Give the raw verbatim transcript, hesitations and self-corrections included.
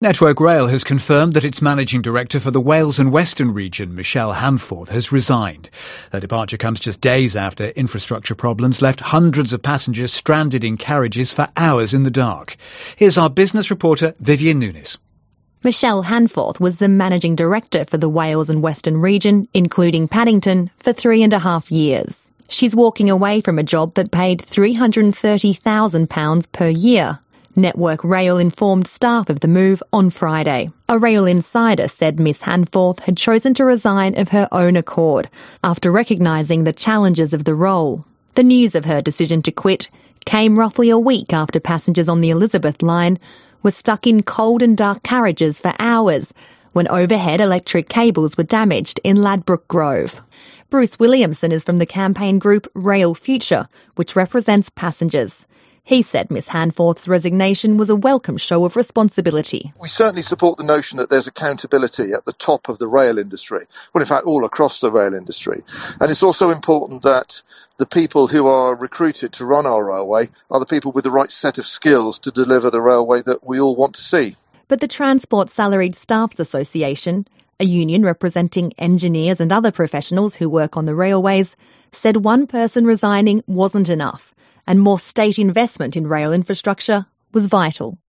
Network Rail has confirmed that its managing director for the Wales and Western region, Michelle Hanforth, has resigned. Her departure comes just days after infrastructure problems left hundreds of passengers stranded in carriages for hours in the dark. Here's our business reporter, Vivian Nunes. Michelle Hanforth was the managing director for the Wales and Western region, including Paddington, for three and a half years. She's walking away from a job that paid three hundred thirty thousand pounds per year. Network Rail informed staff of the move on Friday. A Rail insider said Miss Hanforth had chosen to resign of her own accord after recognising the challenges of the role. The news of her decision to quit came roughly a week after passengers on the Elizabeth line were stuck in cold and dark carriages for hours when overhead electric cables were damaged in Ladbroke Grove. Bruce Williamson is from the campaign group Rail Future, which represents passengers. He said Miss Hanforth's resignation was a welcome show of responsibility. We certainly support the notion that there's accountability at the top of the rail industry, well, in fact, all across the rail industry. And it's also important that the people who are recruited to run our railway are the people with the right set of skills to deliver the railway that we all want to see. But the Transport Salaried Staffs Association, a union representing engineers and other professionals who work on the railways, said one person resigning wasn't enough, and more state investment in rail infrastructure was vital.